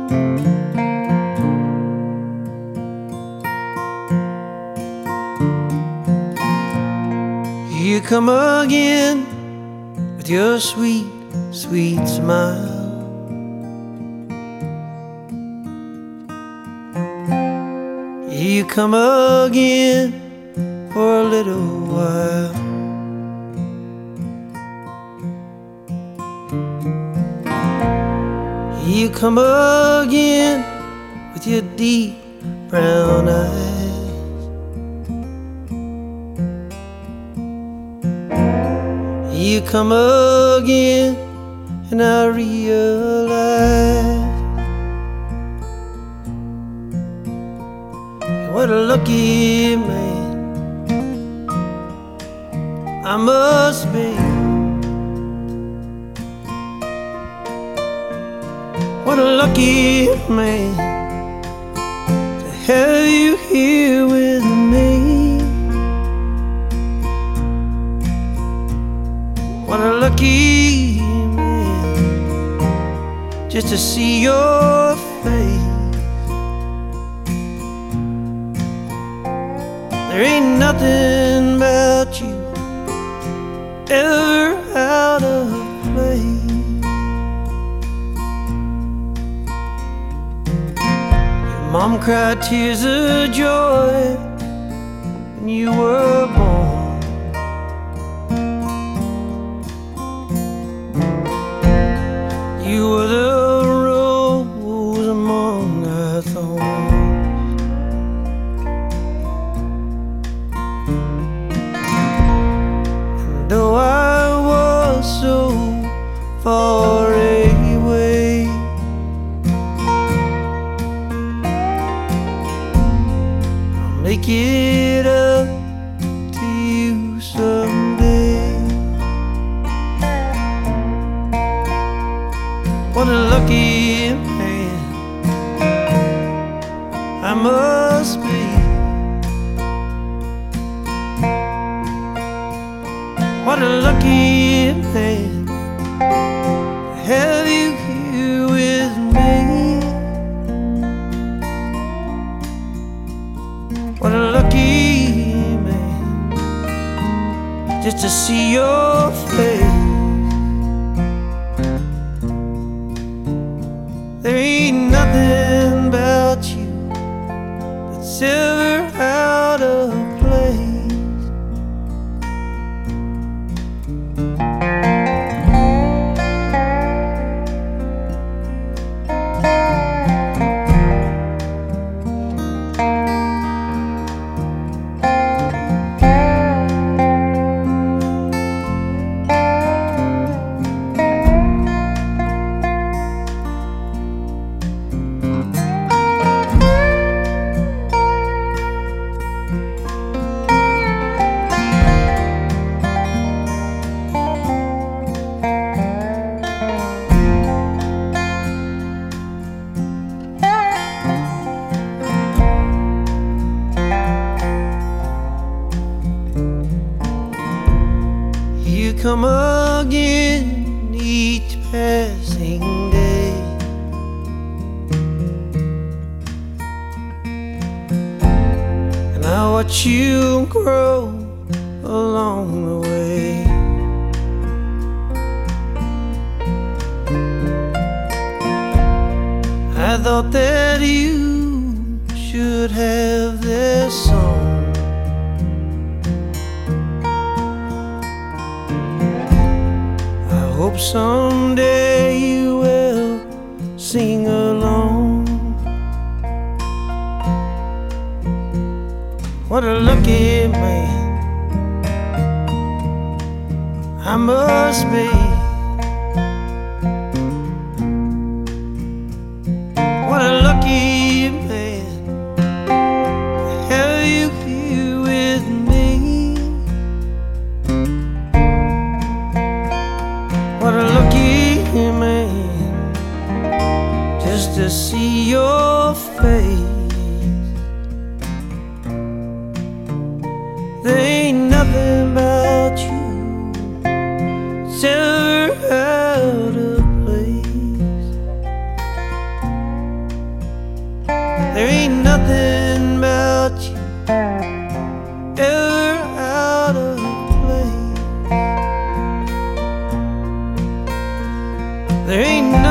You come again with your sweet, sweet smile. You come again for a little while. You come again with your deep brown eyes. You come again and I realize what a lucky man I must be. What a lucky man to have you here with me. What a lucky man just to see your face. There ain't nothing about you ever out of place. Your mom cried tears of joy when you were born. You were the rose among our thorns. And though I was so far away, I'll make it up to you someday. What a lucky man I must be. What a lucky man to have you here with me. What a lucky man just to see your face. There ain't nothing about you that's ever out of place. You come again each passing day. And I watch you grow along the way. I thought that you should have this song. Hope someday you will sing along. What a lucky man I must be. What a lucky man to have you here with me. What a lucky man just to see your face. There ain't nothing about you that's ever out of place. There ain't